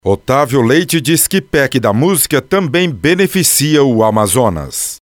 Otávio Leite diz que PEC da música também beneficia o Amazonas.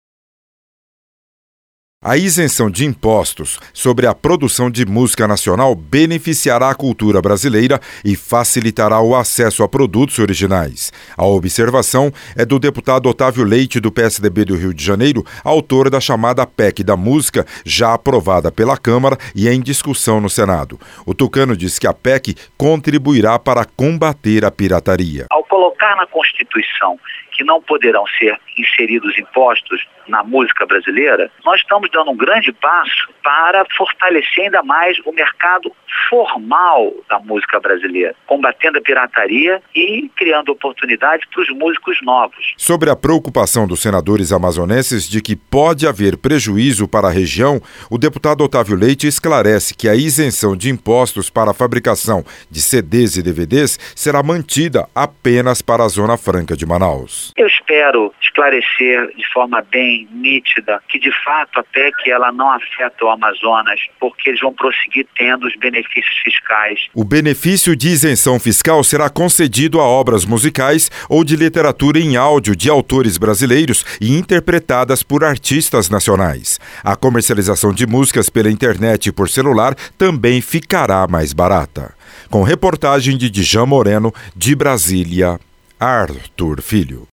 A isenção de impostos sobre a produção de música nacional beneficiará a cultura brasileira e facilitará o acesso a produtos originais. A observação é do deputado Otávio Leite, do PSDB do Rio de Janeiro, autor da chamada PEC da música, já aprovada pela Câmara e em discussão no Senado. O tucano diz que a PEC contribuirá para combater a pirataria. Ao colocar na Constituição que não poderão ser inseridos impostos na música brasileira, nós estamos dando um grande passo para fortalecer ainda mais o mercado formal da música brasileira, combatendo a pirataria e criando oportunidades para os músicos novos. Sobre a preocupação dos senadores amazonenses de que pode haver prejuízo para a região, o deputado Otávio Leite esclarece que a isenção de impostos para a fabricação de CDs e DVDs será mantida apenas para a Zona Franca de Manaus. Eu espero esclarecer de forma bem nítida que, de fato, a PEC ela não afeta o Amazonas, porque eles vão prosseguir tendo os benefícios fiscais. O benefício de isenção fiscal será concedido a obras musicais ou de literatura em áudio de autores brasileiros e interpretadas por artistas nacionais. A comercialização de músicas pela internet e por celular também ficará mais barata. Com reportagem de Djan Moreno, de Brasília, Arthur Filho.